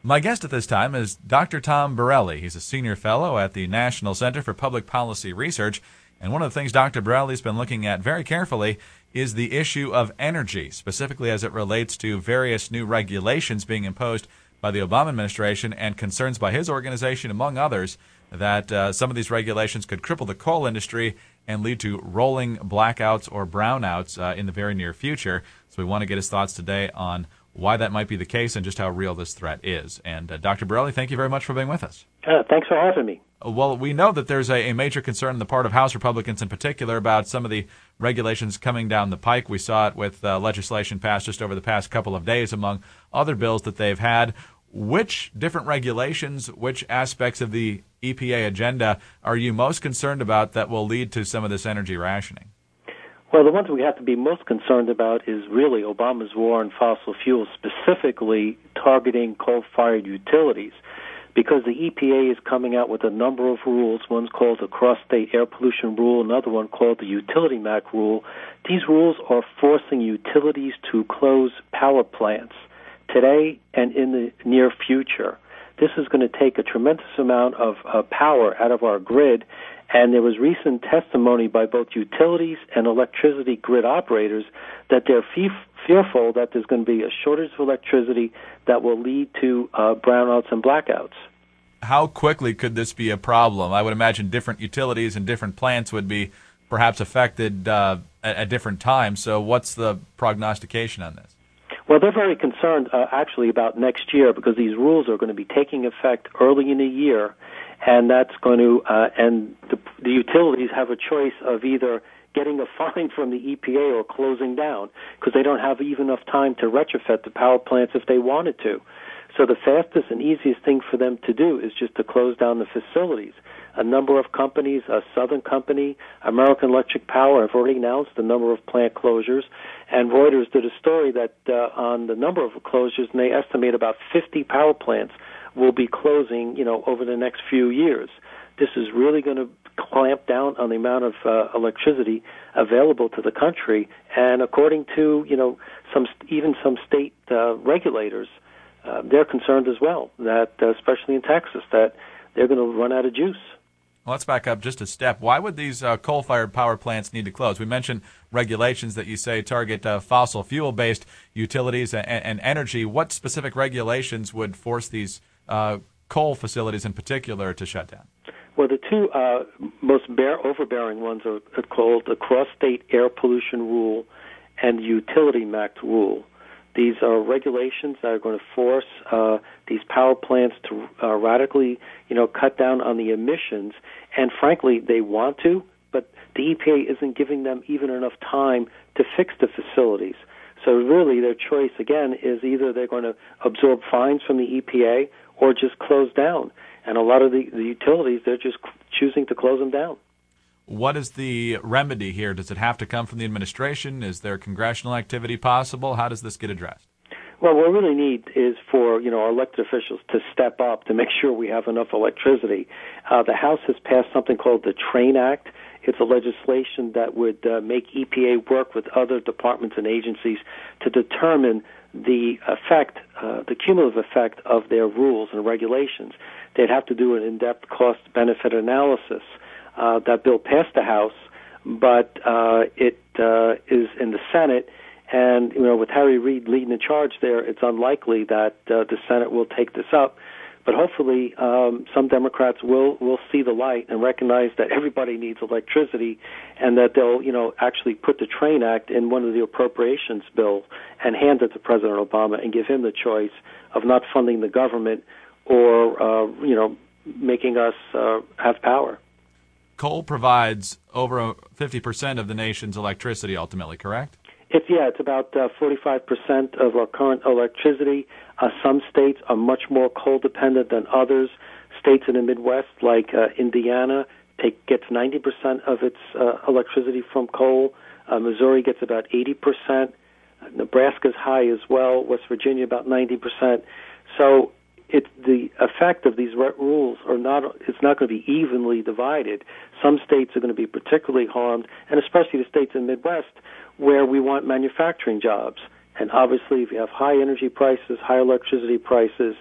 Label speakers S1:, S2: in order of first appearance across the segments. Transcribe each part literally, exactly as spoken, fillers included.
S1: My guest at this time is Doctor Tom Borelli. He's a senior fellow at the National Center for Public Policy Research, and one of the things Doctor Borelli's been looking at very carefully is the issue of energy, specifically as it relates to various new regulations being imposed by the Obama administration and concerns by his organization, among others, that uh, some of these regulations could cripple the coal industry and lead to rolling blackouts or brownouts uh, in the very near future. So we want to get his thoughts today on why that might be the case and just how real this threat is. And uh, Doctor Borelli, thank you very much for being with us.
S2: Uh, thanks for having me.
S1: Well, we know that there's a, a major concern on the part of House Republicans in particular about some of the regulations coming down the pike. We saw it with uh, legislation passed just over the past couple of days among other bills that they've had. Which different regulations, which aspects of the E P A agenda are you most concerned about that will lead to some of this energy rationing?
S2: Well, the ones we have to be most concerned about is really Obama's war on fossil fuels, specifically targeting coal-fired utilities, because the E P A is coming out with a number of rules. One's called the Cross-State Air Pollution Rule, another one called the Utility M A C Rule. These rules are forcing utilities to close power plants today and in the near future. This is going to take a tremendous amount of uh, power out of our grid, and there was recent testimony by both utilities and electricity grid operators that they're fe- fearful that there's going to be a shortage of electricity that will lead to uh, brownouts and blackouts.
S1: How quickly could this be a problem? I would imagine different utilities and different plants would be perhaps affected uh, at, at different times. So what's the prognostication on this?
S2: Well, they're very concerned, uh, actually, about next year because these rules are going to be taking effect early in the year, and that's going to, uh, and the, the utilities have a choice of either getting a fine from the E P A or closing down because they don't have even enough time to retrofit the power plants if they wanted to. So the fastest and easiest thing for them to do is just to close down the facilities. A number of companies, a Southern Company, American Electric Power, have already announced a number of plant closures, and Reuters did a story that uh, on the number of closures, and they estimate about fifty power plants will be closing, you know, over the next few years. This is really going to clamp down on the amount of uh, electricity available to the country, and according to, you know, some even some state uh, regulators, uh, they're concerned as well that, uh, especially in Texas, that they're going to run out of juice.
S1: Well, let's back up just a step. Why would these uh, coal-fired power plants need to close? We mentioned regulations that you say target uh, fossil fuel-based utilities and, and energy. What specific regulations would force these uh, coal facilities in particular to shut down?
S2: Well, the two uh, most bear, overbearing ones are called the Cross-State Air Pollution Rule and the Utility M A C Rule. These are regulations that are going to force uh, these power plants to uh, radically, you know, cut down on the emissions. And frankly, they want to, but the E P A isn't giving them even enough time to fix the facilities. So really, their choice again is either they're going to absorb fines from the E P A or just close down. And a lot of the, the utilities, they're just choosing to close them down.
S1: What is the remedy here? Does it have to come from the administration? Is there congressional activity possible? How does this get addressed?
S2: Well, what we really need is for, you know, our elected officials to step up to make sure we have enough electricity. Uh, the House has passed something called the TRAIN Act. It's a legislation that would uh, make E P A work with other departments and agencies to determine the effect, uh, the cumulative effect of their rules and regulations. They'd have to do an in-depth cost-benefit analysis. Uh, that bill passed the House, but uh, it uh, is in the Senate, and you know, with Harry Reid leading the charge there, it's unlikely that uh, the Senate will take this up. But hopefully, um, some Democrats will will see the light and recognize that everybody needs electricity, and that they'll, you know, actually put the TRAIN Act in one of the appropriations bills and hand it to President Obama and give him the choice of not funding the government or, uh, you know, making us uh, have power.
S1: Coal provides over fifty percent of the nation's electricity ultimately, correct?
S2: It's, yeah, it's about uh, forty-five percent of our current electricity. Uh, some states are much more coal-dependent than others. States in the Midwest, like uh, Indiana, take, gets ninety percent of its uh, electricity from coal. Uh, Missouri gets about eighty percent. Uh, Nebraska's high as well. West Virginia, about ninety percent. So it, the effect of these rules are not, it's not going to be evenly divided. Some states are going to be particularly harmed, and especially the states in the Midwest where we want manufacturing jobs. And obviously, if you have high energy prices, high electricity prices,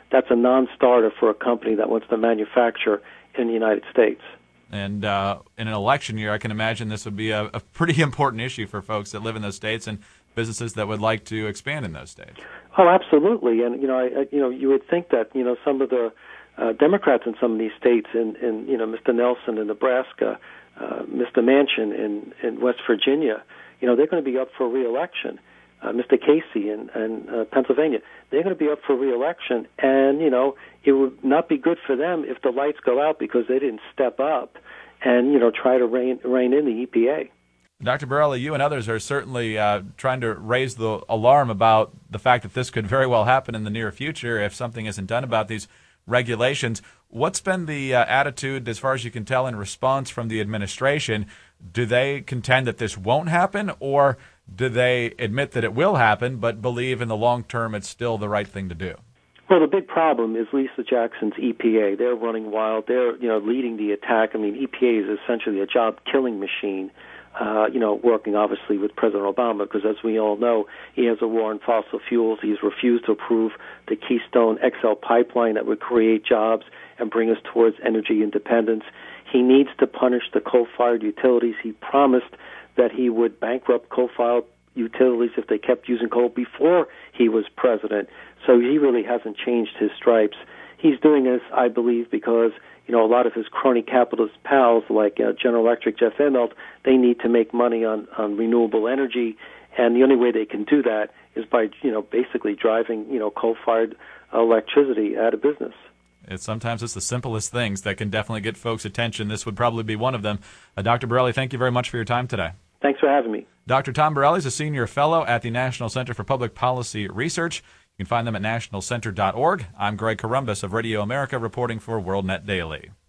S2: that's a non-starter for a company that wants to manufacture in the United States.
S1: And uh, in an election year, I can imagine this would be a, a pretty important issue for folks that live in those states and businesses that would like to expand in those states.
S2: Oh, absolutely. And you know, I, I, you know, you would think that you know some of the uh, Democrats in some of these states, in, in you know, Mister Nelson in Nebraska, uh, Mister Manchin in, in West Virginia, you know, they're going to be up for re-election. Uh, Mister Casey in, in uh, Pennsylvania, they're going to be up for re-election, and you know, it would not be good for them if the lights go out because they didn't step up and you know try to rein rein in the E P A.
S1: Doctor Borelli, you and others are certainly uh, trying to raise the alarm about the fact that this could very well happen in the near future if something isn't done about these regulations. What's been the uh, attitude, as far as you can tell, in response from the administration? Do they contend that this won't happen, or do they admit that it will happen but believe in the long term it's still the right thing to do?
S2: Well, the big problem is Lisa Jackson's E P A. They're running wild. They're you know leading the attack. I mean, E P A is essentially a job-killing machine. Uh, you know, working obviously with President Obama, because as we all know, he has a war on fossil fuels. He's refused to approve the Keystone X L pipeline that would create jobs and bring us towards energy independence. He needs to punish the coal-fired utilities. He promised that he would bankrupt coal-fired utilities if they kept using coal before he was president. So he really hasn't changed his stripes. He's doing this, I believe, because you know, a lot of his crony capitalist pals like uh, General Electric, Jeff Immelt, they need to make money on, on renewable energy, and the only way they can do that is by, you know, basically driving, you know, coal-fired electricity out of business.
S1: It's sometimes it's the simplest things that can definitely get folks' attention. This would probably be one of them. Uh, Doctor Borelli, thank you very much for your time today.
S2: Thanks for having me.
S1: Doctor Tom Borelli is a senior fellow at the National Center for Public Policy Research. You can find them at national center dot org. I'm Greg Corombos of Radio America reporting for WorldNet Daily.